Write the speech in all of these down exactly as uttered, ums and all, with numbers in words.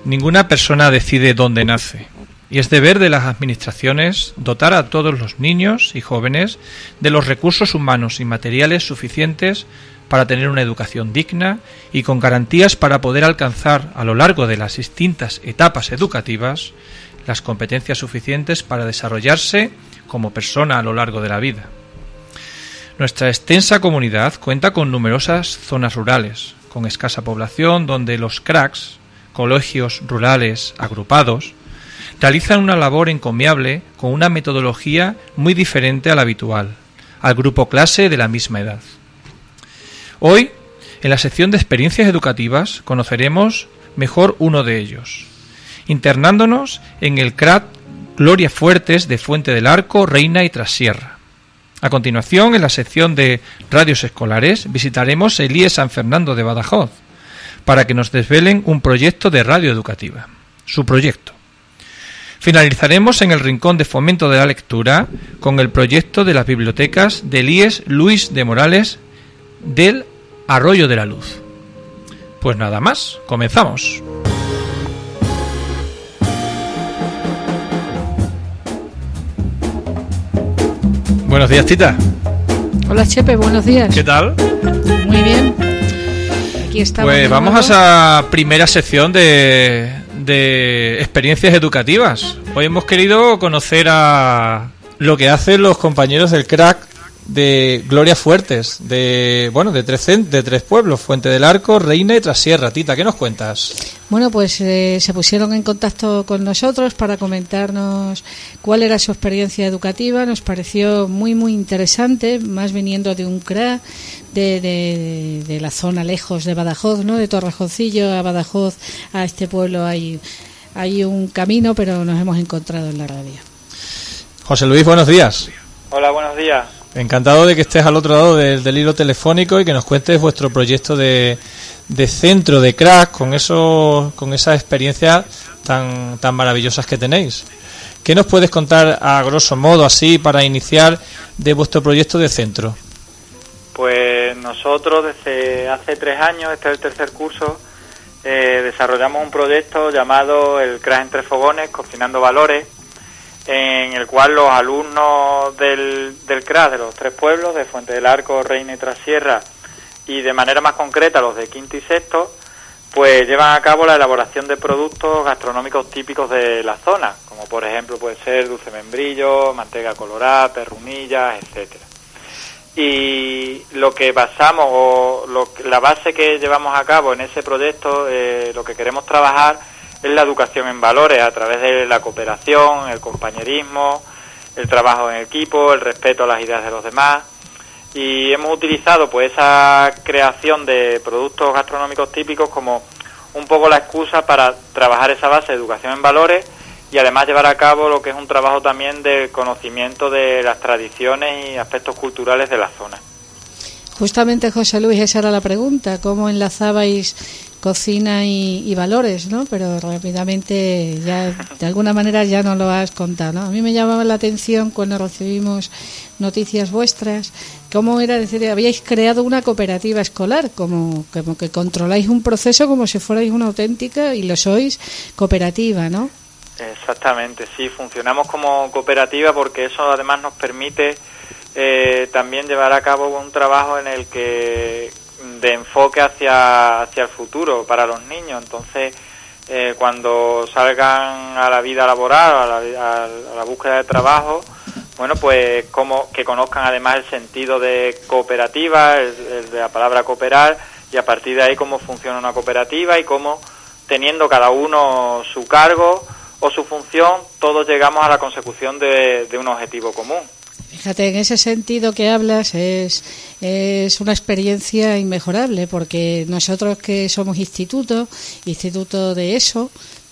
Ninguna persona decide dónde nace, y es deber de las administraciones dotar a todos los niños y jóvenes de los recursos humanos y materiales suficientes para tener una educación digna y con garantías para poder alcanzar a lo largo de las distintas etapas educativas las competencias suficientes para desarrollarse como persona a lo largo de la vida. Nuestra extensa comunidad cuenta con numerosas zonas rurales, con escasa población, donde los cracks, colegios rurales agrupados, realizan una labor encomiable con una metodología muy diferente a la habitual, al grupo clase de la misma edad. Hoy, en la sección de experiencias educativas, conoceremos mejor uno de ellos, internándonos en el C R A T Gloria Fuertes de Fuente del Arco, Reina y Trasierra. A continuación, en la sección de radios escolares, visitaremos el I E San Fernando de Badajoz, para que nos desvelen un proyecto de radio educativa, su proyecto. Finalizaremos en el Rincón de Fomento de la Lectura con el proyecto de las bibliotecas del I E S Luis de Morales del Arroyo de la Luz. Pues nada más, comenzamos. Buenos días, Tita. Hola, Chepe, buenos días. ¿Qué tal? Muy bien. Aquí estamos. Pues vamos a esa primera sección de, de experiencias educativas. Hoy hemos querido conocer a lo que hacen los compañeros del C R A C de Gloria Fuertes, de bueno, de tres de tres pueblos, Fuente del Arco, Reina y Trasierra. Tita, ¿qué nos cuentas? Bueno, pues eh, se pusieron en contacto con nosotros para comentarnos cuál era su experiencia educativa. Nos pareció muy muy interesante, más viniendo de un C R A de, de, de la zona lejos de Badajoz, ¿no? De Torrejoncillo a Badajoz, a este pueblo hay hay un camino, pero nos hemos encontrado en la radio. José Luis, buenos días. Hola, buenos días. Encantado de que estés al otro lado del, del hilo telefónico y que nos cuentes vuestro proyecto de, de centro de C R A C con eso, con esas experiencias tan, tan maravillosas que tenéis. ¿Qué nos puedes contar a grosso modo, así, para iniciar, de vuestro proyecto de centro? Pues nosotros desde hace tres años, este es el tercer curso, eh, desarrollamos un proyecto llamado el C R A C Entre Fogones, Cocinando Valores, en el cual los alumnos del, del C R A C de los tres pueblos, de Fuente del Arco, Reina y Trasierra, y de manera más concreta los de quinto y sexto, pues llevan a cabo la elaboración de productos gastronómicos típicos de la zona, como por ejemplo puede ser dulce membrillo, mantega colorada, perrunillas, etcétera. Y lo que basamos, o lo, la base que llevamos a cabo en ese proyecto, eh, lo que queremos trabajar es la educación en valores a través de la cooperación, el compañerismo, el trabajo en equipo, el respeto a las ideas de los demás, y hemos utilizado pues esa creación de productos gastronómicos típicos como un poco la excusa para trabajar esa base de educación en valores y además llevar a cabo lo que es un trabajo también de conocimiento de las tradiciones y aspectos culturales de la zona. Justamente, José Luis, esa era la pregunta, ¿cómo enlazabais cocina y, y valores, ¿no? Pero rápidamente, ya de alguna manera ya nos lo has contado, ¿no? A mí me llamaba la atención cuando recibimos noticias vuestras, cómo era, decir, habíais creado una cooperativa escolar, como, como que controláis un proceso como si fuerais una auténtica, y lo sois, cooperativa, ¿no? Exactamente, sí, funcionamos como cooperativa porque eso además nos permite eh, también llevar a cabo un trabajo en el que de enfoque hacia hacia el futuro para los niños. Entonces, eh, cuando salgan a la vida laboral, a la, a la búsqueda de trabajo, bueno, pues como que conozcan además el sentido de cooperativa, el, el de la palabra cooperar, y a partir de ahí cómo funciona una cooperativa y cómo, teniendo cada uno su cargo o su función, todos llegamos a la consecución de, de un objetivo común. Fíjate, en ese sentido que hablas es, es una experiencia inmejorable, porque nosotros que somos instituto, instituto de eso,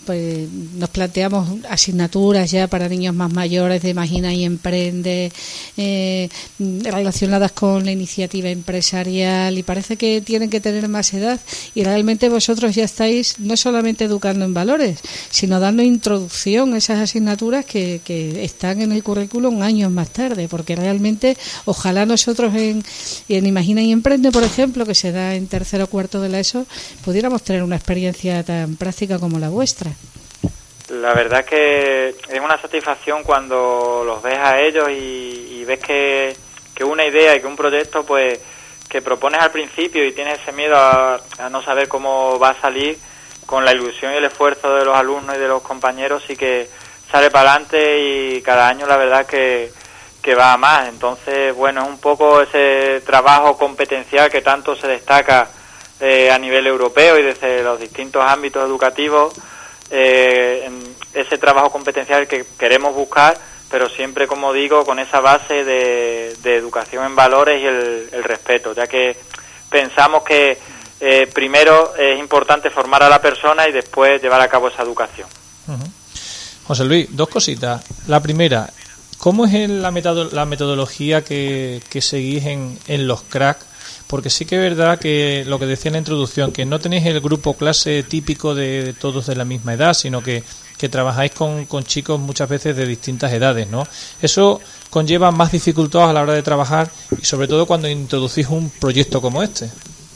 pues nos planteamos asignaturas ya para niños más mayores de Imagina y Emprende, eh, relacionadas con la iniciativa empresarial, y parece que tienen que tener más edad, y realmente vosotros ya estáis no solamente educando en valores, sino dando introducción a esas asignaturas que, que están en el currículum años más tarde, porque realmente ojalá nosotros en, en Imagina y Emprende, por ejemplo, que se da en tercero o cuarto de la ESO, pudiéramos tener una experiencia tan práctica como la vuestra. La verdad es que es una satisfacción cuando los ves a ellos y, y ves que, que una idea y que un proyecto pues que propones al principio y tienes ese miedo a, a no saber cómo va a salir, con la ilusión y el esfuerzo de los alumnos y de los compañeros sí que sale para adelante, y cada año la verdad que, que va a más. Entonces, bueno, es un poco ese trabajo competencial que tanto se destaca eh, a nivel europeo y desde los distintos ámbitos educativos. Eh, ese trabajo competencial que queremos buscar, pero siempre, como digo, con esa base de, de educación en valores y el, el respeto, ya que pensamos que eh, primero es importante formar a la persona y después llevar a cabo esa educación. Uh-huh. José Luis, dos cositas. La primera, ¿cómo es la, metodo- la metodología que, que seguís en, en los cracks? Porque sí que es verdad que lo que decía en la introducción, que no tenéis el grupo clase típico de, de todos de la misma edad, sino que, que trabajáis con, con chicos muchas veces de distintas edades, ¿no? Eso conlleva más dificultades a la hora de trabajar, y sobre todo cuando introducís un proyecto como este.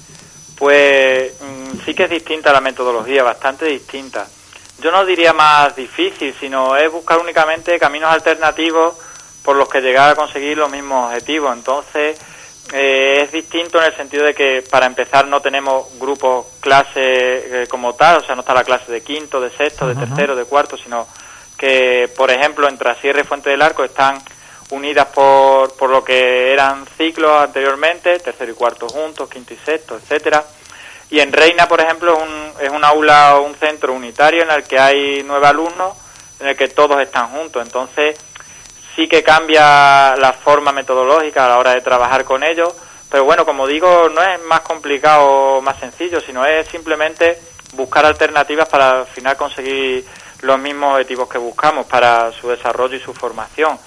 Pues mmm, sí que es distinta la metodología, bastante distinta. Yo no diría más difícil, sino es buscar únicamente caminos alternativos por los que llegar a conseguir los mismos objetivos. Entonces, Eh, es distinto en el sentido de que para empezar no tenemos grupos clase eh, como tal, o sea, no está la clase de quinto, de sexto, de uh-huh. tercero, de cuarto, sino que, por ejemplo, en Trasierre y Fuente del Arco están unidas por, por lo que eran ciclos anteriormente, tercero y cuarto juntos, quinto y sexto, etcétera. Y en Reina, por ejemplo, es un, es un aula o un centro unitario en el que hay nueve alumnos, en el que todos están juntos. Entonces, sí que cambia la forma metodológica a la hora de trabajar con ellos, pero bueno, como digo, no es más complicado o más sencillo, sino es simplemente buscar alternativas para al final conseguir los mismos objetivos que buscamos para su desarrollo y su formación.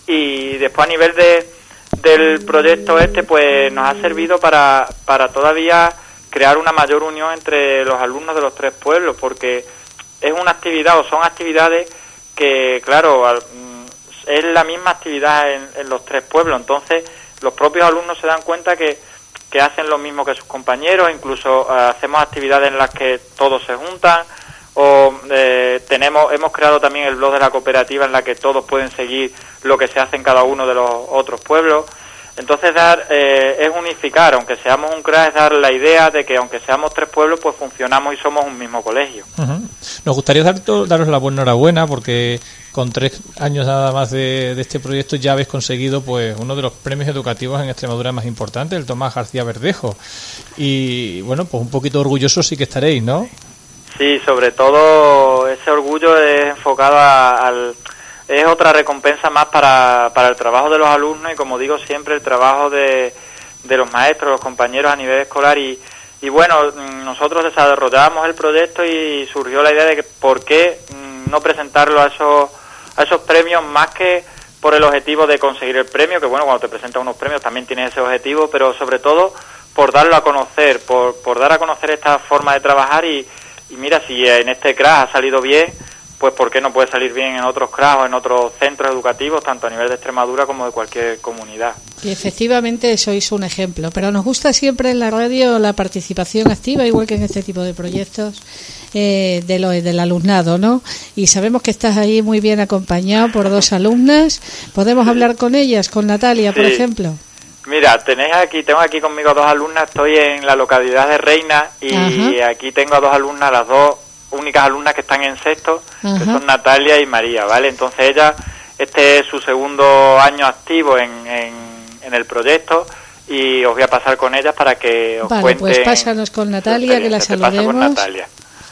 Y después, a nivel de del proyecto este, pues nos ha servido para, para todavía crear una mayor unión entre los alumnos de los tres pueblos, porque es una actividad o son actividades que, claro, al, es la misma actividad en, en los tres pueblos. Entonces los propios alumnos se dan cuenta que, que hacen lo mismo que sus compañeros, incluso uh, hacemos actividades en las que todos se juntan, o eh, tenemos hemos creado también el blog de la cooperativa en la que todos pueden seguir lo que se hace en cada uno de los otros pueblos. Entonces dar eh, es unificar, aunque seamos un C R A, es dar la idea de que aunque seamos tres pueblos, pues funcionamos y somos un mismo colegio. Uh-huh. Nos gustaría dar, daros la buena enhorabuena, porque con tres años nada más de, de este proyecto ya habéis conseguido pues uno de los premios educativos en Extremadura más importantes, el Tomás García Verdejo. Y bueno, pues un poquito orgullosos sí que estaréis, ¿no? Sí, sobre todo ese orgullo es enfocado a, al... es otra recompensa más para, para el trabajo de los alumnos y, como digo siempre, el trabajo de, de los maestros, los compañeros a nivel escolar. Y, y bueno, nosotros desarrollábamos el proyecto y surgió la idea de que por qué no presentarlo a esos, a esos premios, más que por el objetivo de conseguir el premio, que bueno, cuando te presentan unos premios también tienes ese objetivo, pero sobre todo por darlo a conocer, por, por dar a conocer esta forma de trabajar. Y, y mira, si en este C R A ha salido bien, pues ¿por qué no puede salir bien en otros C R A o en otros centros educativos, tanto a nivel de Extremadura como de cualquier comunidad? Y efectivamente sois un ejemplo, pero nos gusta siempre en la radio la participación activa, igual que en este tipo de proyectos, eh, de lo, del alumnado, ¿no? Y sabemos que estás ahí muy bien acompañado por dos alumnas. ¿Podemos sí. hablar con ellas, con Natalia, sí. por ejemplo? Mira, tenéis aquí, tengo aquí conmigo dos alumnas, estoy en la localidad de Reina y Ajá. aquí tengo a dos alumnas, las dos únicas alumnas que están en sexto, Ajá. que son Natalia y María, ¿vale? Entonces ella, este es su segundo año activo en, en, en el proyecto y os voy a pasar con ellas para que os vale, cuenten. Pues pásanos con Natalia, que la saludemos. Te paso con Natalia.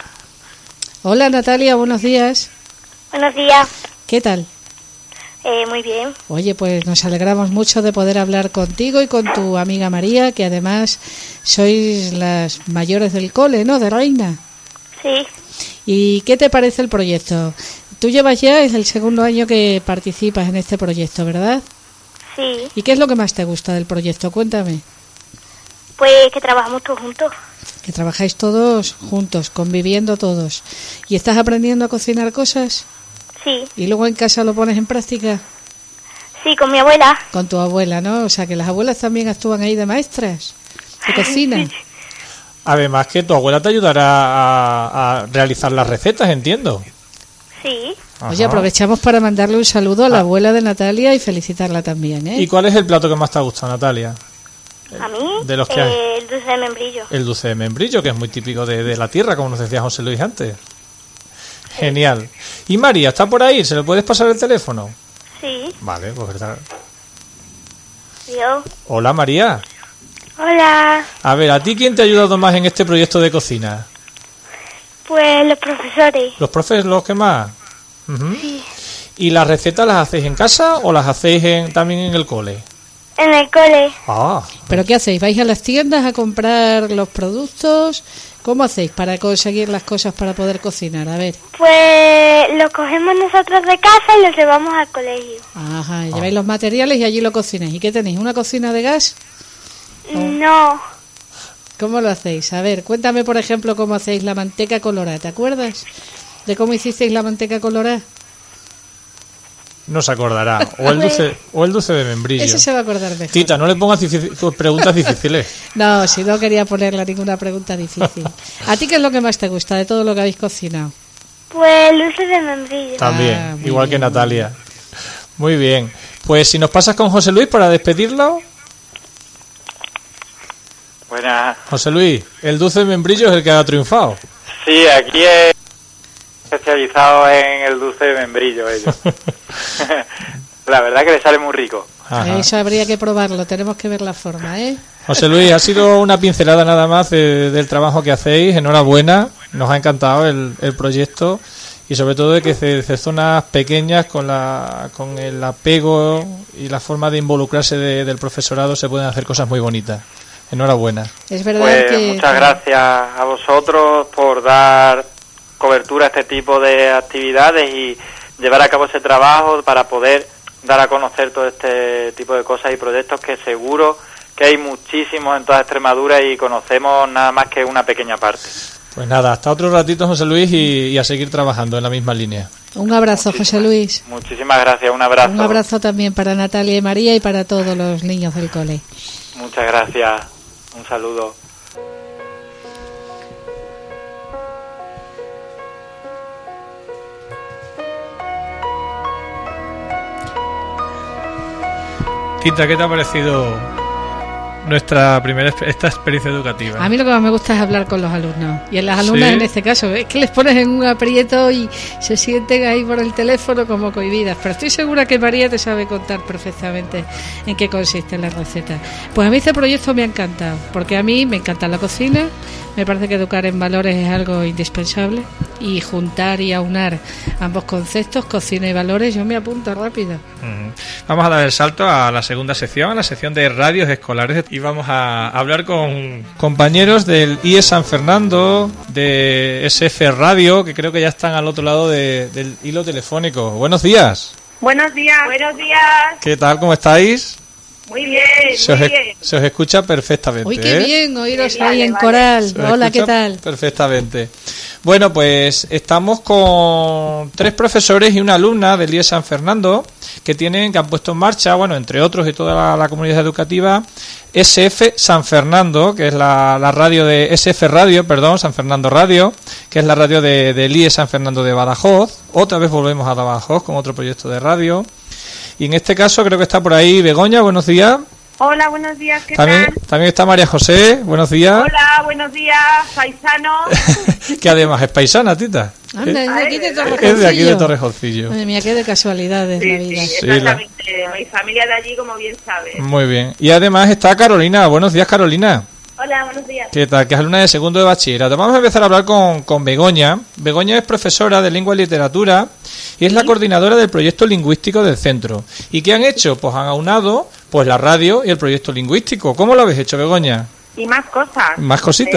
Hola Natalia, buenos días. Buenos días. ¿Qué tal? Eh, muy bien. Oye, pues nos alegramos mucho de poder hablar contigo y con tu amiga María, que además sois las mayores del cole, ¿no?, de Reina. Sí. ¿Y qué te parece el proyecto? Tú llevas ya, es el segundo año que participas en este proyecto, ¿verdad? Sí. ¿Y qué es lo que más te gusta del proyecto? Cuéntame. Pues que trabajamos todos juntos. Que trabajáis todos juntos, conviviendo todos. ¿Y estás aprendiendo a cocinar cosas? Sí. ¿Y luego en casa lo pones en práctica? Sí, con mi abuela. Con tu abuela, ¿no? O sea, que las abuelas también actúan ahí de maestras, de cocina. Sí. Además que tu abuela te ayudará a, a realizar las recetas, entiendo. Sí. Oye, Ajá. aprovechamos para mandarle un saludo a la Ah. abuela de Natalia y felicitarla también, ¿eh? ¿Y cuál es el plato que más te ha gustado, Natalia? A mí, De los que hay. eh, el dulce de membrillo. El dulce de membrillo, que es muy típico de, de la tierra, como nos decía José Luis antes. Genial. ¿Y María, está por ahí? ¿Se le puedes pasar el teléfono? Sí. Vale, pues verdad. Yo. Hola, María. Hola. A ver, ¿a ti quién te ha ayudado más en este proyecto de cocina? Pues los profesores. ¿Los profes los que más? Ujú. Sí. ¿Y las recetas las hacéis en casa o las hacéis en, también en el cole? En el cole. Ah, ¿Pero qué hacéis? ¿Vais a las tiendas a comprar los productos? ¿Cómo hacéis para conseguir las cosas para poder cocinar? A ver. Pues los cogemos nosotros de casa y los llevamos al colegio. Ajá, lleváis los materiales y allí lo cocináis. ¿Y qué tenéis? ¿Una cocina de gas? No. ¿Cómo lo hacéis? A ver, cuéntame, por ejemplo, cómo hacéis la manteca colorada. ¿Te acuerdas de cómo hicisteis la manteca colorada? no se acordará. O el dulce, o el dulce de membrillo. Ese se va a acordar mejor. Tita, no le pongas difícil- preguntas difíciles. No, si no quería ponerle ninguna pregunta difícil. ¿A ti qué es lo que más te gusta de todo lo que habéis cocinado? Pues el dulce de membrillo. También, Ah, muy igual bien, que Natalia. Muy bien. Pues si nos pasas con José Luis para despedirlo. Buenas. José Luis, el dulce de membrillo es el que ha triunfado. Sí, aquí es especializado en el dulce de membrillo ellos. La verdad que le sale muy rico. Ajá. Eso habría que probarlo, tenemos que ver la forma, ¿eh? José Luis, ha sido una pincelada nada más de- del trabajo que hacéis. Enhorabuena, nos ha encantado el, el proyecto y sobre todo de que desde zonas pequeñas con la con el apego y la forma de involucrarse de- del profesorado se pueden hacer cosas muy bonitas. Enhorabuena. Es verdad Pues que... muchas gracias a vosotros por dar cobertura a este tipo de actividades y llevar a cabo ese trabajo para poder dar a conocer todo este tipo de cosas y proyectos que seguro que hay muchísimos en toda Extremadura y conocemos nada más que una pequeña parte. Pues nada, hasta otro ratito, José Luis, y, y a seguir trabajando en la misma línea. Un abrazo, José Luis. Muchísimas gracias, un abrazo. Un abrazo también para Natalia y María y para todos los niños del cole. Muchas gracias, un saludo. Tita, ¿qué te ha parecido nuestra primera exp- esta experiencia educativa? A mí lo que más me gusta es hablar con los alumnos. Y en las alumnas ¿Sí? en este caso, es que les pones en un aprieto y se sienten ahí por el teléfono como cohibidas. Pero estoy segura que María te sabe contar perfectamente en qué consiste la receta. Pues a mí este proyecto me ha encantado, porque a mí me encanta la cocina, me parece que educar en valores es algo indispensable y juntar y aunar ambos conceptos, cocina y valores, yo me apunto rápido. Ujú. Vamos a dar el salto a la segunda sección, a la sección de radios escolares, y vamos a hablar con compañeros del I E San Fernando, de S F Radio, que creo que ya están al otro lado de- del hilo telefónico. Buenos días. Buenos días. Buenos días. ¿Qué tal? ¿Cómo estáis? Muy bien, Se os, muy e- bien. se os escucha perfectamente. Uy, qué ¿eh? bien oíros Vale, ahí en vale. coral. Se os Hola, ¿qué escucha tal? Perfectamente. Bueno, pues estamos con tres profesores y una alumna del I E San Fernando que tienen, que han puesto en marcha, bueno, entre otros y toda la, la comunidad educativa, S F San Fernando, que es la, la radio de S F Radio, perdón, San Fernando Radio, que es la radio de, del I E San Fernando de Badajoz. Otra vez volvemos a Badajoz con otro proyecto de radio. Y en este caso creo que está por ahí Begoña, buenos días. Hola, buenos días, ¿qué También, tal? también está María José, buenos días. Hola, buenos días, paisano. Que además es paisana, Tita. Anda, es de aquí de Es de aquí de Torrejoncillo. Torrejoncillo. Madre mía, qué de casualidades la vida. Sí, exactamente. Mi familia de allí, como bien sabes. Muy bien. Y además está Carolina. Buenos días, Carolina. Hola, buenos días. ¿Qué tal? Que es alumna de segundo de bachillerato. Vamos a empezar a hablar con, con Begoña. Begoña es profesora de lengua y literatura y es la coordinadora del proyecto lingüístico del centro. ¿Y qué han hecho? Pues han aunado pues la radio y el proyecto lingüístico. ¿Cómo lo habéis hecho, Begoña? Y más cosas. ¿Más cositas? Eh,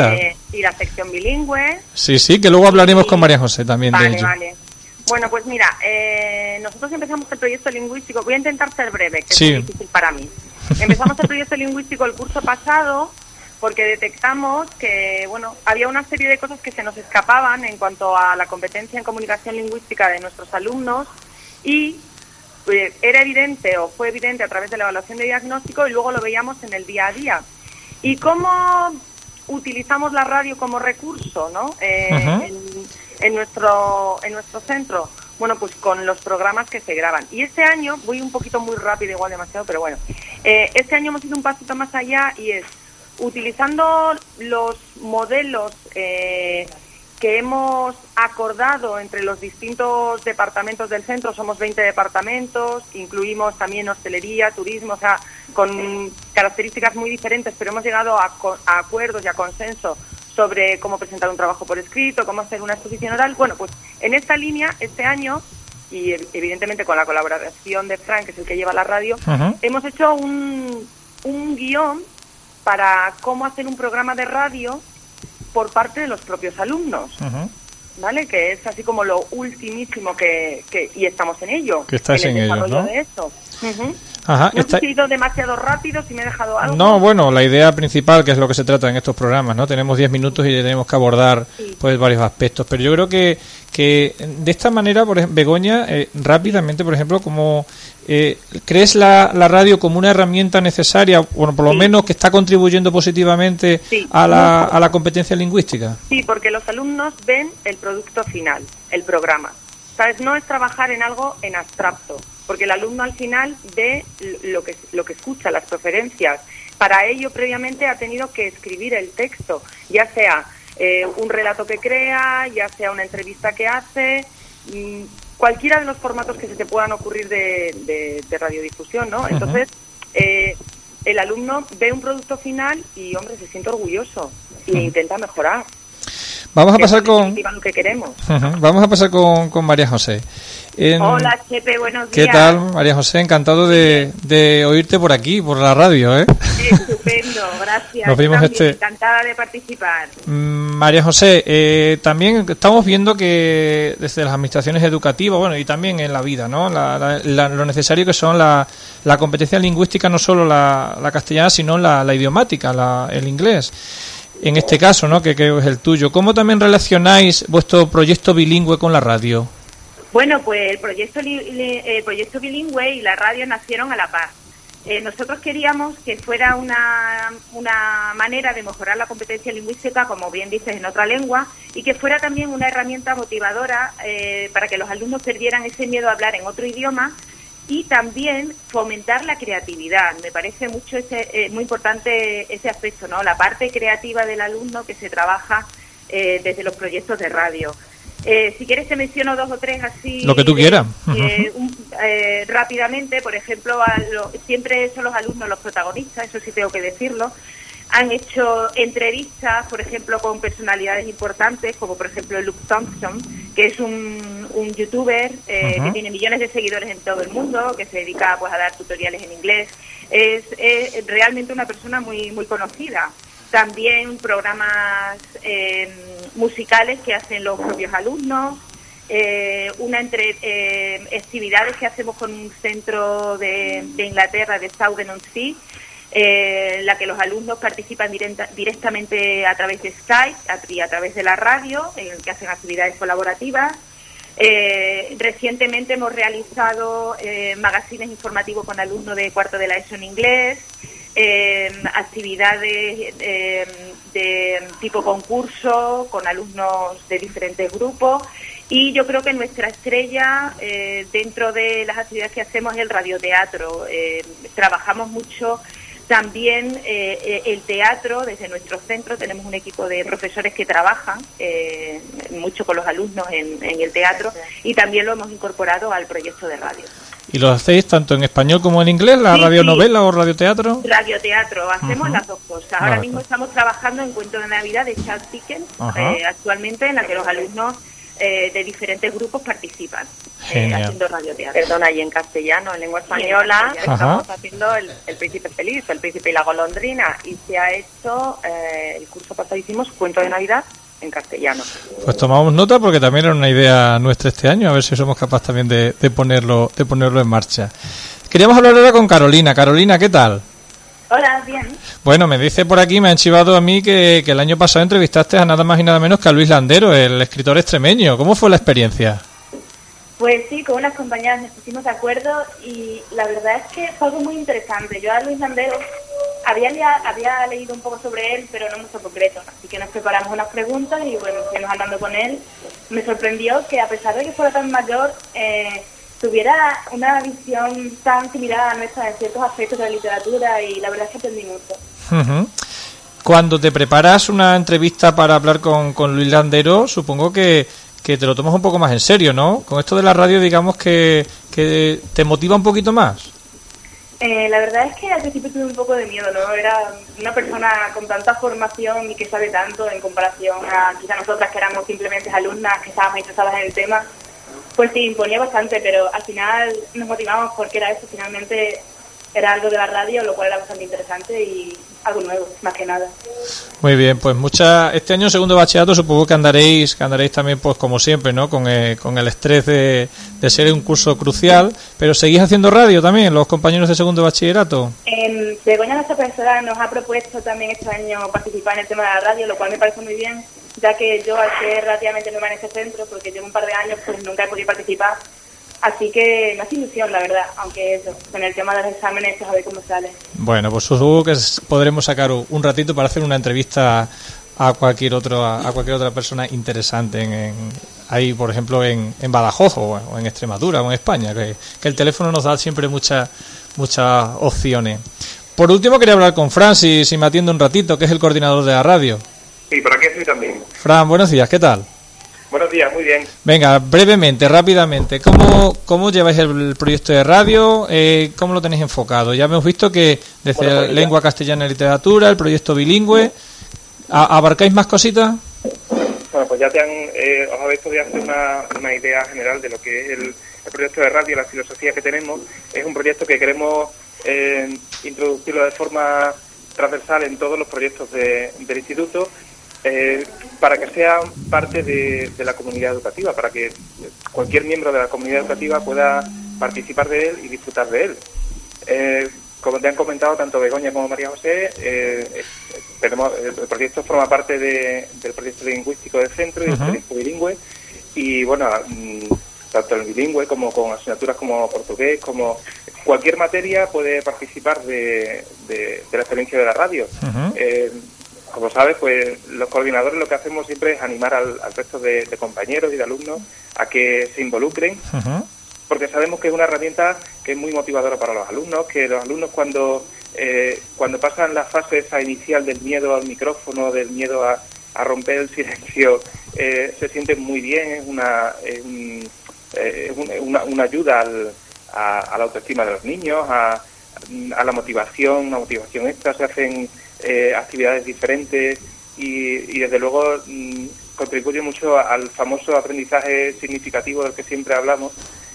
y la sección bilingüe. Sí, sí, que luego hablaremos y... con María José también vale, de ello. Vale, vale. Bueno, pues mira, eh, nosotros empezamos el proyecto lingüístico, voy a intentar ser breve, que sí. es muy difícil para mí. Empezamos el proyecto lingüístico el curso pasado porque detectamos que, bueno, había una serie de cosas que se nos escapaban en cuanto a la competencia en comunicación lingüística de nuestros alumnos y pues, era evidente o fue evidente a través de la evaluación de diagnóstico y luego lo veíamos en el día a día. ¿Y cómo utilizamos la radio como recurso, no? Eh, uh-huh. en, en nuestro en nuestro centro. Bueno, pues con los programas que se graban. Y este año, voy un poquito muy rápido, igual demasiado, pero bueno, eh, este año hemos ido un pasito más allá y es utilizando los modelos eh, que hemos acordado entre los distintos departamentos del centro, somos veinte departamentos, incluimos también hostelería, turismo, o sea, con características muy diferentes, pero hemos llegado a, a acuerdos y a consenso sobre cómo presentar un trabajo por escrito, cómo hacer una exposición oral. Bueno, pues en esta línea, este año, y evidentemente con la colaboración de Frank, que es el que lleva la radio, uh-huh. hemos hecho un, un guión para cómo hacer un programa de radio por parte de los propios alumnos, uh-huh. ¿vale? Que es así como lo ultimísimo que, que y estamos en ello, que estáis en, el ello, desarrollo ¿no? de eso. Uh-huh. Ajá, no está... sé si he ido demasiado rápido, si me he dejado algo. No, bueno, la idea principal, que es lo que se trata en estos programas, ¿no? Tenemos diez minutos y tenemos que abordar sí. pues varios aspectos, pero yo creo que que de esta manera, por ejemplo, Begoña, eh, rápidamente, por ejemplo, como eh, ¿crees la, la radio como una herramienta necesaria, bueno, por lo sí. menos que está contribuyendo positivamente sí. a la a la competencia lingüística? Sí, porque los alumnos ven el producto final, el programa. ¿Sabes? No es trabajar en algo en abstracto, porque el alumno al final ve lo que lo que escucha, las preferencias. Para ello, previamente ha tenido que escribir el texto, ya sea eh, un relato que crea, ya sea una entrevista que hace, mmm, cualquiera de los formatos que se te puedan ocurrir de, de, de radiodifusión, ¿no? Entonces, eh, el alumno ve un producto final y, hombre, se siente orgulloso y uh-huh. intenta mejorar. Vamos a pasar con lo que queremos. Uh-huh. Vamos a pasar con, con María José. En... Hola, Chepe, buenos días. ¿Qué tal, María José? Encantado de, de oírte por aquí, por la radio, ¿eh? Estupendo, gracias. Nos vimos también, este... encantada de participar. María José, eh, también estamos viendo que desde las administraciones educativas, bueno, y también en la vida, ¿no? La, la, la, lo necesario que son la, la competencia lingüística, no solo la, la castellana, sino la, la idiomática, la, el inglés. En este caso, ¿no? Que creo que es el tuyo. ¿Cómo también relacionáis vuestro proyecto bilingüe con la radio? Bueno, pues el proyecto, el proyecto bilingüe y la radio nacieron a la par. Eh, nosotros queríamos que fuera una, una manera de mejorar la competencia lingüística, como bien dices, en otra lengua, y que fuera también una herramienta motivadora eh, para que los alumnos perdieran ese miedo a hablar en otro idioma y también fomentar la creatividad. Me parece mucho ese, eh, muy importante ese aspecto, ¿no? La parte creativa del alumno que se trabaja eh, desde los proyectos de radio. Eh, si quieres te menciono dos o tres así. Lo que tú quieras. Eh, un, eh, rápidamente, por ejemplo, a lo, siempre son los alumnos los protagonistas, eso sí tengo que decirlo. Han hecho entrevistas, por ejemplo, con personalidades importantes, como por ejemplo Luke Thompson, que es un, un youtuber eh, uh-huh. que tiene millones de seguidores en todo el mundo, que se dedica pues a dar tutoriales en inglés. Es, es realmente una persona muy muy conocida. También programas eh, musicales que hacen los propios alumnos, eh, una entre eh, actividades que hacemos con un centro de, de Inglaterra, de Southend-on-Sea, eh, en la que los alumnos participan directa, directamente a través de Skype y a través de la radio, en el que hacen actividades colaborativas. Eh, recientemente hemos realizado eh, magazines informativos con alumnos de cuarto de la ESO en inglés. Eh, actividades eh, de tipo concurso con alumnos de diferentes grupos y yo creo que nuestra estrella eh, dentro de las actividades que hacemos es el radioteatro. Eh, trabajamos mucho también eh, el teatro desde nuestro centro. Tenemos un equipo de profesores que trabajan eh, mucho con los alumnos en, en el teatro y también lo hemos incorporado al proyecto de radio. ¿Y lo hacéis tanto en español como en inglés, la sí, radionovela sí. o radioteatro? Radioteatro, hacemos uh-huh. las dos cosas. Ahora vale, mismo pues. estamos trabajando en Cuento de Navidad de Charles Dickens, uh-huh. eh, actualmente, en la que los alumnos eh, de diferentes grupos participan eh, haciendo radioteatro. Perdona, y en castellano, en lengua española, en estamos haciendo el, el Príncipe Feliz, el Príncipe y la Golondrina, y se ha hecho, eh, el curso pasado hicimos Cuento de Navidad en castellano. Pues tomamos nota porque también era una idea nuestra este año, a ver si somos capaces también de, de ponerlo de ponerlo en marcha. Queríamos hablar ahora con Carolina. Carolina, ¿qué tal? Hola, bien. Bueno, me dice por aquí, me han chivado a mí que, que el año pasado entrevistaste a nada más y nada menos que a Luis Landero, el escritor extremeño. ¿Cómo fue la experiencia? Pues sí, con unas compañeras nos pusimos de acuerdo y la verdad es que fue algo muy interesante. Yo a Luis Landero había, había leído un poco sobre él, pero no mucho concreto. Así que nos preparamos unas preguntas y bueno, fuimos hablando con él. Me sorprendió que a pesar de que fuera tan mayor, eh, tuviera una visión tan similar a nuestra en ciertos aspectos de la literatura y la verdad es que aprendí mucho. Uh-huh. Cuando te preparas una entrevista para hablar con, con Luis Landero, supongo que, que te lo tomas un poco más en serio, ¿no? Con esto de la radio, digamos que, que te motiva un poquito más. Eh, la verdad es que al principio tuve un poco de miedo, ¿no? Era una persona con tanta formación y que sabe tanto en comparación a quizá nosotras que éramos simplemente alumnas que estábamos interesadas en el tema. Pues sí, imponía bastante, pero al final nos motivamos porque era eso, finalmente era algo de la radio, lo cual era bastante interesante y algo nuevo, más que nada. Muy bien, pues mucha este año en segundo bachillerato supongo que andaréis que andaréis también, pues como siempre, ¿no? Con, eh, con el estrés de, de ser un curso crucial, pero ¿seguís haciendo radio también, los compañeros de segundo bachillerato? Eh, Begoña, nuestra profesora, nos ha propuesto también este año participar en el tema de la radio, lo cual me parece muy bien, ya que yo al ser relativamente nueva en este centro, porque llevo un par de años, pues nunca he podido participar, así que me hace ilusión, la verdad, aunque eso, con el tema de los exámenes, pues a ver cómo sale. Bueno, pues supongo que podremos sacar un ratito para hacer una entrevista a cualquier otro a cualquier otra persona interesante en, en ahí, por ejemplo, en, en Badajoz o, o en Extremadura o en España, que, que el teléfono nos da siempre muchas muchas opciones. Por último, quería hablar con Fran, si, si me atiende un ratito, que es el coordinador de la radio. Sí, por aquí estoy también. Fran, buenos días, ¿qué tal? Buenos días, muy bien. Venga, brevemente, rápidamente, ¿cómo, cómo lleváis el proyecto de radio? Eh, ¿Cómo lo tenéis enfocado? Ya hemos visto que desde bueno, pues lengua castellana y literatura, el proyecto bilingüe, ¿a, ¿abarcáis más cositas? Bueno, pues ya te han, eh, os habéis podido hacer una, una idea general de lo que es el, el proyecto de radio, la filosofía que tenemos. Es un proyecto que queremos eh, introducirlo de forma transversal en todos los proyectos de, del instituto, eh, para que sea parte de, de la comunidad educativa, para que cualquier miembro de la comunidad educativa pueda participar de él y disfrutar de él. Eh, como te han comentado tanto Begoña como María José, eh, tenemos, el proyecto forma parte de, del proyecto lingüístico del centro y del uh-huh. proyecto bilingüe, y bueno, tanto el bilingüe como con asignaturas como portugués, como cualquier materia puede participar de, de, de la experiencia de la radio. Uh-huh. Eh, como sabes, pues los coordinadores lo que hacemos siempre es animar al, al resto de, de compañeros y de alumnos a que se involucren, uh-huh. porque sabemos que es una herramienta que es muy motivadora para los alumnos, que los alumnos cuando eh, cuando pasan la fase esa inicial del miedo al micrófono, del miedo a, a romper el silencio, eh, se sienten muy bien, es una, es un, eh, es una, una ayuda al, a, a la autoestima de los niños, a, a la motivación, una motivación extra, se hacen eh, actividades diferentes y, y desde luego mmm, contribuye mucho al famoso aprendizaje significativo del que siempre hablamos,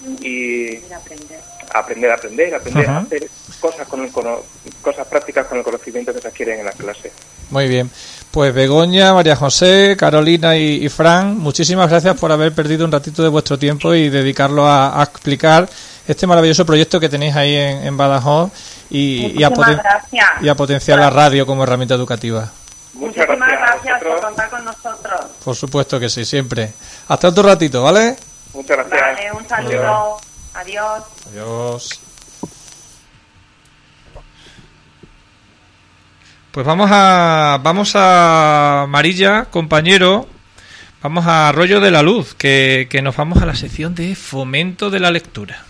y aprender, aprender, aprender, aprender uh-huh. a hacer cosas con el, con, cosas prácticas con el conocimiento que se adquieren en las clases. Muy bien, pues Begoña, María José, Carolina y, y Fran, muchísimas gracias por haber perdido un ratito de vuestro tiempo y dedicarlo a, a explicar este maravilloso proyecto que tenéis ahí en, en Badajoz y, y, a poten- y a potenciar la radio como herramienta educativa. Muchas Muchísimas gracias, gracias por contar con nosotros. Por supuesto que sí, siempre. Hasta otro ratito, ¿vale? Muchas gracias. Vale, un saludo. Adiós. Adiós. Pues vamos a vamos a Marilla, compañero. Vamos a Arroyo de la Luz, que, que nos vamos a la sección de fomento de la lectura.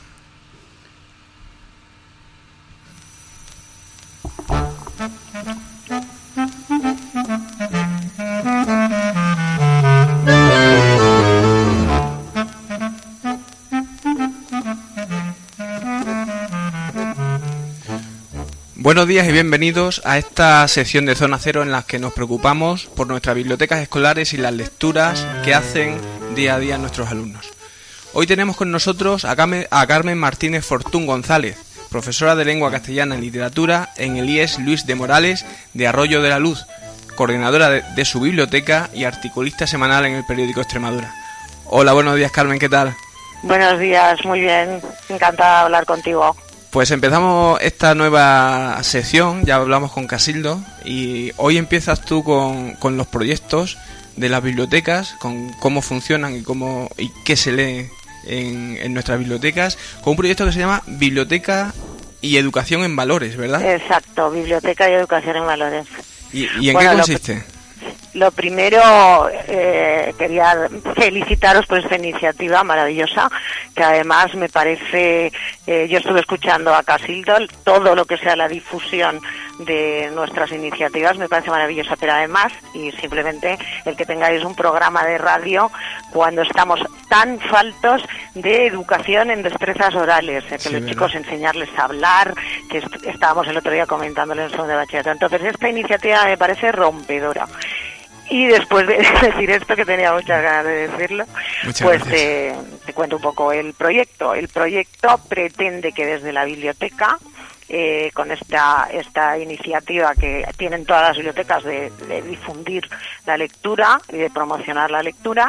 Buenos días y bienvenidos a esta sección de Zona Cero en la que nos preocupamos por nuestras bibliotecas escolares y las lecturas que hacen día a día nuestros alumnos. Hoy tenemos con nosotros a Carmen, a Carmen Martínez Fortún González, profesora de Lengua Castellana y Literatura en el I E S Luis de Morales de Arroyo de la Luz, coordinadora de, de su biblioteca y articulista semanal en el periódico Extremadura. Hola, buenos días, Carmen, ¿qué tal? Buenos días, muy bien, encantada de hablar contigo. Pues empezamos esta nueva sección, ya hablamos con Casildo, y hoy empiezas tú con, con los proyectos de las bibliotecas, con cómo funcionan y cómo y qué se lee en, en nuestras bibliotecas, con un proyecto que se llama Biblioteca y Educación en Valores, ¿verdad? Exacto, Biblioteca y Educación en Valores. ¿Y, y en bueno, qué consiste? Lo, lo primero, eh, quería felicitaros por esta iniciativa maravillosa, que además me parece, eh, yo estuve escuchando a Casildo, todo lo que sea la difusión de nuestras iniciativas me parece maravillosa, pero además, y simplemente el que tengáis un programa de radio cuando estamos tan faltos de educación en destrezas orales, eh, que sí, los ¿verdad? Chicos enseñarles a hablar, que est- estábamos el otro día comentándolo en el segundo de bachillerato. Entonces esta iniciativa me parece rompedora. Y después de decir esto, que tenía muchas ganas de decirlo, muchas pues te, te cuento un poco el proyecto. El proyecto pretende que desde la biblioteca, eh, con esta esta iniciativa que tienen todas las bibliotecas de, de difundir la lectura y de promocionar la lectura,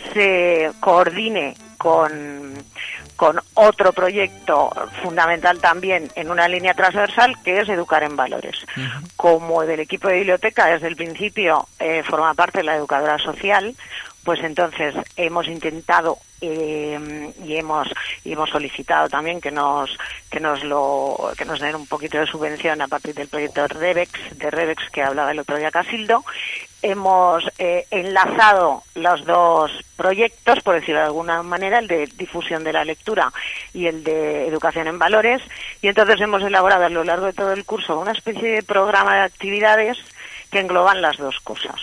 se coordine con, con otro proyecto fundamental también en una línea transversal, que es Educar en Valores. Uh-huh. Como del equipo de biblioteca desde el principio eh, forma parte de la educadora social, pues entonces hemos intentado eh, y hemos y hemos solicitado también que nos que nos lo que nos den un poquito de subvención a partir del proyecto Rebex de Rebex que hablaba el otro día Casildo. Hemos eh, enlazado los dos proyectos, por decirlo de alguna manera, el de difusión de la lectura y el de educación en valores, y entonces hemos elaborado a lo largo de todo el curso una especie de programa de actividades que engloban las dos cosas.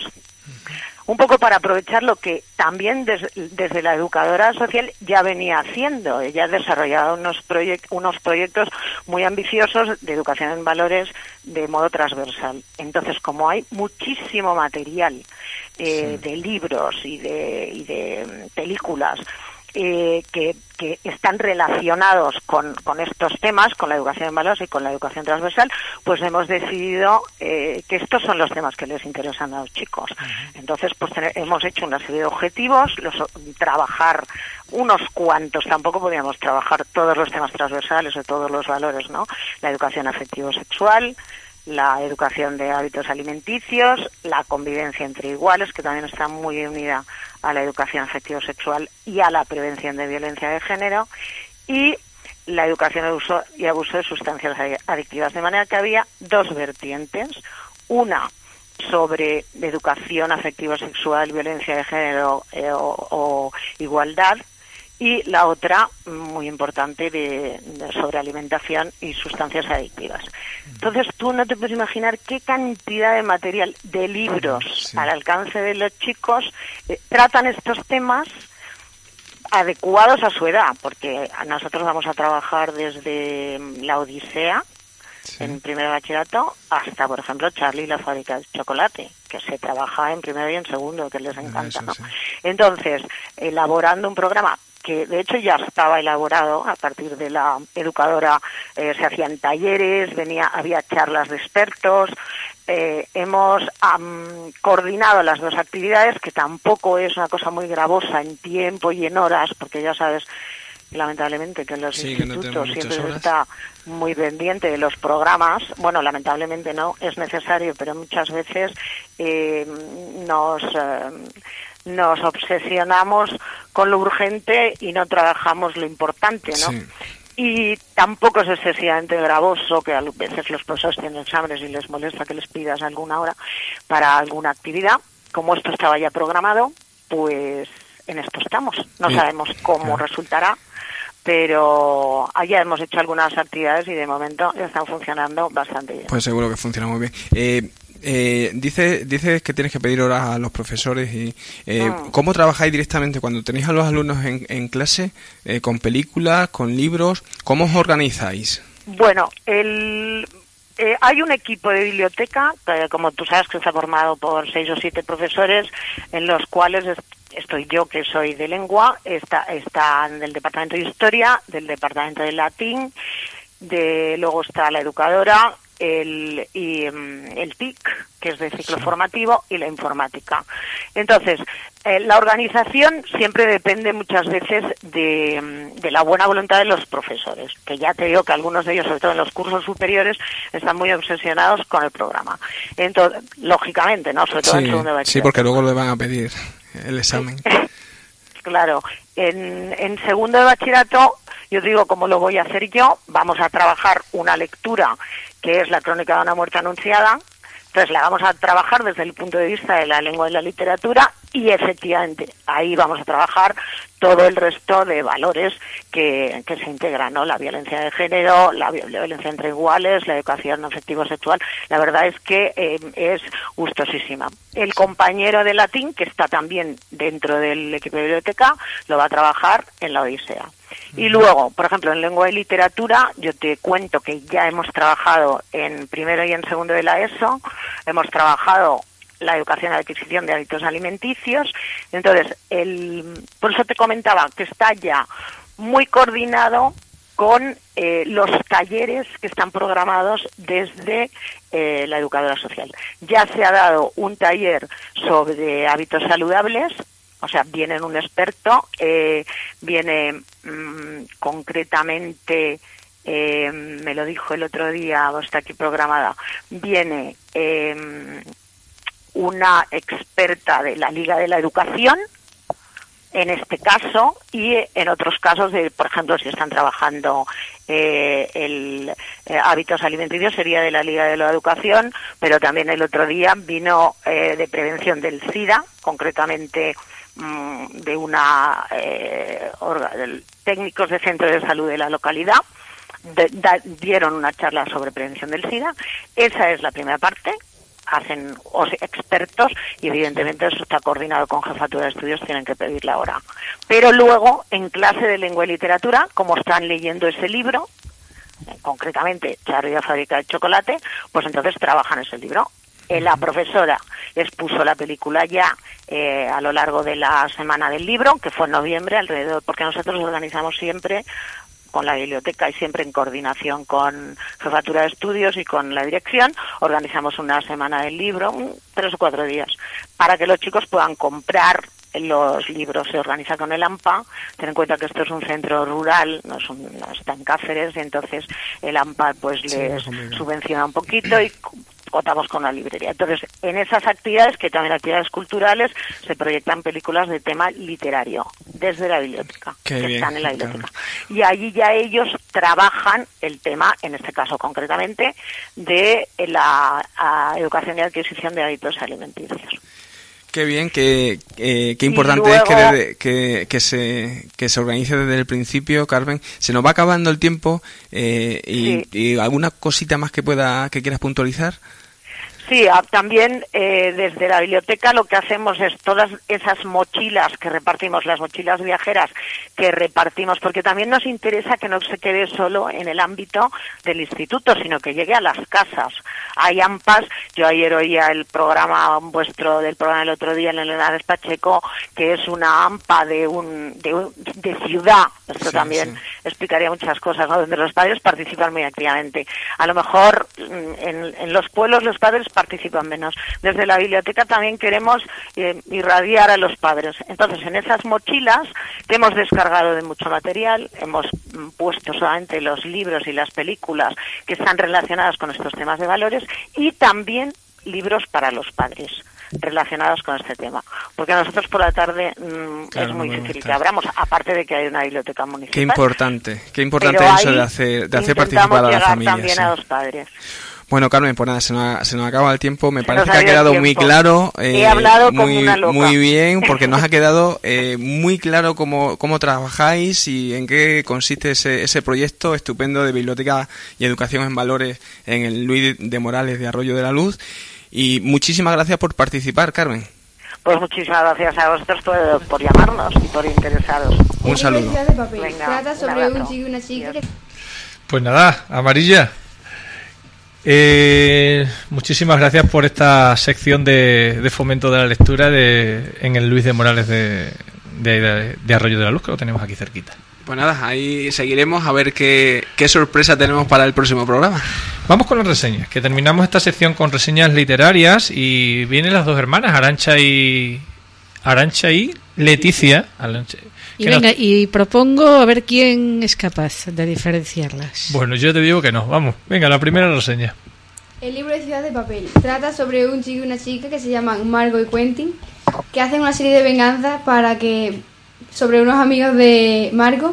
Un poco para aprovechar lo que también des, desde la educadora social ya venía haciendo. Ella ha desarrollado unos, proyect, unos proyectos muy ambiciosos de educación en valores de modo transversal. Entonces, como hay muchísimo material eh, sí. de libros y de, y de películas eh, que, que están relacionados con, con estos temas, con la educación en valores y con la educación transversal, pues hemos decidido eh, que estos son los temas que les interesan a los chicos. Entonces, pues tener, hemos hecho una serie de objetivos, los, trabajar unos cuantos, tampoco podíamos trabajar todos los temas transversales o todos los valores, ¿no? La educación afectivo-sexual, la educación de hábitos alimenticios, la convivencia entre iguales, que también está muy unida a la educación afectivo-sexual y a la prevención de violencia de género, y la educación de uso y abuso de sustancias adictivas. De manera que había dos vertientes, una sobre educación afectivo-sexual, violencia de género eh, o, o igualdad, y la otra, muy importante, de, de sobre alimentación y sustancias adictivas. Entonces, tú no te puedes imaginar qué cantidad de material, de libros sí. al alcance de los chicos eh, tratan estos temas adecuados a su edad, porque nosotros vamos a trabajar desde la Odisea, sí. en primero de bachillerato, hasta, por ejemplo, Charlie y la fábrica de chocolate, que se trabaja en primero y en segundo, que les encanta, ¿no? Sí. Entonces, elaborando un programa que de hecho ya estaba elaborado a partir de la educadora, eh, se hacían talleres, venía había charlas de expertos, eh, hemos um, coordinado las dos actividades, que tampoco es una cosa muy gravosa en tiempo y en horas, porque ya sabes, lamentablemente, que en los sí, institutos no siempre se está muy pendiente de los programas. Bueno, lamentablemente no, es necesario, pero muchas veces eh, nos... Eh, nos obsesionamos con lo urgente y no trabajamos lo importante, ¿no? Sí. Y tampoco es excesivamente gravoso, que a veces los profesores tienen exámenes y les molesta que les pidas alguna hora para alguna actividad. Como esto estaba ya programado, pues en esto estamos. No sí. sabemos cómo claro. resultará, pero ya hemos hecho algunas actividades y de momento están funcionando bastante bien. Pues seguro que funciona muy bien. Eh... Eh, dices dice que tienes que pedir horas a los profesores y eh, mm. ¿cómo trabajáis directamente cuando tenéis a los alumnos en, en clase? Eh, ¿Con películas, con libros? ¿Cómo os organizáis? Bueno, el, eh, hay un equipo de biblioteca, que, como tú sabes, que está formado por seis o siete profesores, en los cuales estoy yo, que soy de lengua, está, está del departamento de historia, del departamento de latín, de luego está la educadora, el y el T I C, que es de ciclo sí. formativo, y la informática. Entonces, eh, la organización siempre depende muchas veces de, de la buena voluntad de los profesores, que ya te digo que algunos de ellos, sobre todo en los cursos superiores, están muy obsesionados con el programa. Entonces, lógicamente, ¿no? Sobre todo sí, en segundo de bachillerato. Sí, porque luego le van a pedir el examen. Claro, en, en segundo de bachillerato, yo digo, como lo voy a hacer yo, vamos a trabajar una lectura que es la crónica de una muerte anunciada. Entonces la vamos a trabajar desde el punto de vista de la lengua y la literatura, y efectivamente ahí vamos a trabajar todo el resto de valores que, que se integran, ¿no? La violencia de género, la violencia entre iguales, la educación afectivo-sexual. La verdad es que eh, es gustosísima. El compañero de latín, que está también dentro del equipo de biblioteca, lo va a trabajar en la Odisea. Y luego, por ejemplo, en lengua y literatura, yo te cuento que ya hemos trabajado en primero y en segundo de la ESO, hemos trabajado la educación y la adquisición de hábitos alimenticios. Entonces, el, por eso te comentaba que está ya muy coordinado con eh, los talleres que están programados desde eh, la educadora social. Ya se ha dado un taller sobre hábitos saludables. O sea, viene un experto, eh, viene mmm, concretamente, eh, me lo dijo el otro día, o está aquí programada, viene eh, una experta de la Liga de la Educación, en este caso, y en otros casos, de, por ejemplo, si están trabajando eh, el eh, hábitos alimenticios, sería de la Liga de la Educación, pero también el otro día vino eh, de prevención del SIDA, concretamente de una eh, orga, de técnicos de centro de salud de la localidad, de, da, dieron una charla sobre prevención del SIDA. Esa es la primera parte, hacen o sea, expertos, y evidentemente eso está coordinado con jefatura de estudios, tienen que pedirla ahora. Pero luego, en clase de lengua y literatura, como están leyendo ese libro, eh, concretamente Charlie la fábrica de chocolate, pues entonces trabajan ese libro. Eh, la profesora expuso la película ya eh, a lo largo de la Semana del Libro, que fue en noviembre, alrededor, porque nosotros organizamos siempre con la biblioteca y siempre en coordinación con Jefatura de Estudios y con la dirección, organizamos una Semana del Libro, un, tres o cuatro días, para que los chicos puedan comprar los libros. Se organiza con el AMPA. Ten en cuenta que esto es un centro rural, no, es un, no está en Cáceres, y entonces el AMPA pues sí, les subvenciona un poquito y contamos con la librería. Entonces, en esas actividades, que también actividades culturales, se proyectan películas de tema literario desde la biblioteca, Qué que bien, están en la biblioteca. claro. Y allí ya ellos trabajan el tema, en este caso concretamente, de la a, educación y adquisición de hábitos alimenticios. Qué bien, qué, eh, qué importante luego, es que, desde, que, que, se, que se organice desde el principio, Carmen. Se nos va acabando el tiempo eh, y, sí. y alguna cosita más que pueda que quieras puntualizar. Sí, también eh, desde la biblioteca lo que hacemos es todas esas mochilas que repartimos, las mochilas viajeras que repartimos, porque también nos interesa que no se quede solo en el ámbito del instituto, sino que llegue a las casas. Hay AMPAs, yo ayer oía el programa vuestro, del programa el otro día en el Henares Pacheco, que es una AMPA de un de, un, de ciudad, esto sí, también sí. explicaría muchas cosas, ¿no? Donde los padres participan muy activamente. A lo mejor en, en los pueblos los padres participan menos. Desde la biblioteca también queremos eh, irradiar a los padres. Entonces, en esas mochilas que hemos descargado de mucho material, hemos mm, puesto solamente los libros y las películas que están relacionadas con estos temas de valores, y también libros para los padres relacionados con este tema, porque nosotros por la tarde mmm, claro, es muy no difícil que abramos, aparte de que hay una biblioteca municipal. Qué importante, qué importante es eso de hacer, de hacer participar a las familias. También sí. a los padres. Bueno, Carmen, pues nada, se nos, se nos acaba el tiempo. Me se parece que ha quedado muy claro. Eh, He hablado muy, como una loca. Muy bien, porque nos ha quedado eh, muy claro cómo, cómo trabajáis y en qué consiste ese, ese proyecto estupendo de Biblioteca y Educación en Valores en el Luis de Morales de Arroyo de la Luz. Y muchísimas gracias por participar, Carmen. Pues muchísimas gracias a vosotros por, por llamarnos y por interesados. Un saludo. Venga, Trata sobre un chico y una chica. Pues nada, Amarilla. Eh, muchísimas gracias por esta sección de, de fomento de la lectura de, en el Luis de Morales de, de, de Arroyo de la Luz, que lo tenemos aquí cerquita. Pues nada, ahí seguiremos a ver qué, qué sorpresa tenemos para el próximo programa. Vamos con las reseñas, que terminamos esta sección con reseñas literarias y vienen las dos hermanas, Arantxa y Arantxa y Leticia. Arantxa, y venga, nos... y propongo a ver quién es capaz de diferenciarlas. Bueno, yo te digo que no, vamos, venga, la primera reseña. El libro de Ciudad de Papel trata sobre un chico y una chica que se llaman Margot y Quentin, que hacen una serie de venganzas para que... sobre unos amigos de Margot.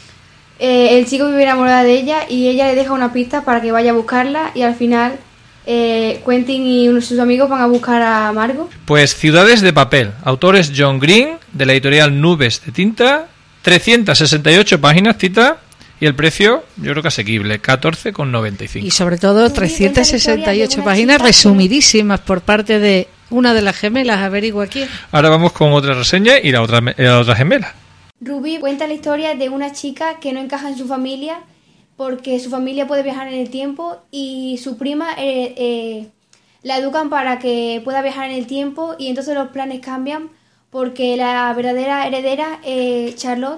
Eh, el chico vive enamorado de ella y ella le deja una pista para que vaya a buscarla y al final eh, Quentin y uno de sus amigos van a buscar a Margot. Pues Ciudades de Papel, autores John Green, de la editorial Nubes de Tinta, trescientas sesenta y ocho páginas, Tita, y el precio yo creo que asequible, catorce con noventa y cinco. Y sobre todo trescientas sesenta y ocho páginas resumidísimas por parte de una de las gemelas, averigua quién. Ahora vamos con otra reseña y la otra, la otra gemela. Ruby cuenta la historia de una chica que no encaja en su familia porque su familia puede viajar en el tiempo y su prima eh, eh, la educan para que pueda viajar en el tiempo y entonces los planes cambian porque la verdadera heredera es Charlotte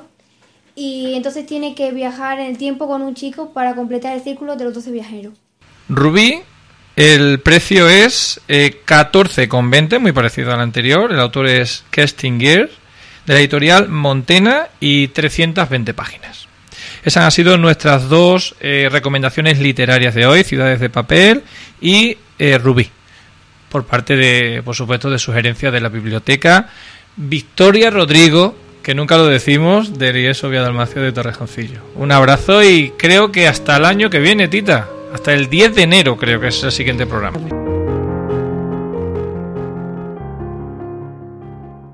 y entonces tiene que viajar en el tiempo con un chico para completar el círculo de los doce viajeros. Ruby, el precio es eh, catorce con veinte, muy parecido al anterior. El autor es Kerstin Gier, de la editorial Montena, y trescientas veinte páginas. Esas han sido nuestras dos eh, recomendaciones literarias de hoy, Ciudades de Papel y eh, Rubí, por parte de, por supuesto, de sugerencias de la biblioteca Victoria Rodrigo, que nunca lo decimos, de Elieso Viadalmacio de Torrejoncillo. Un abrazo y creo que hasta el año que viene, Tita, hasta el diez de enero creo que es el siguiente programa.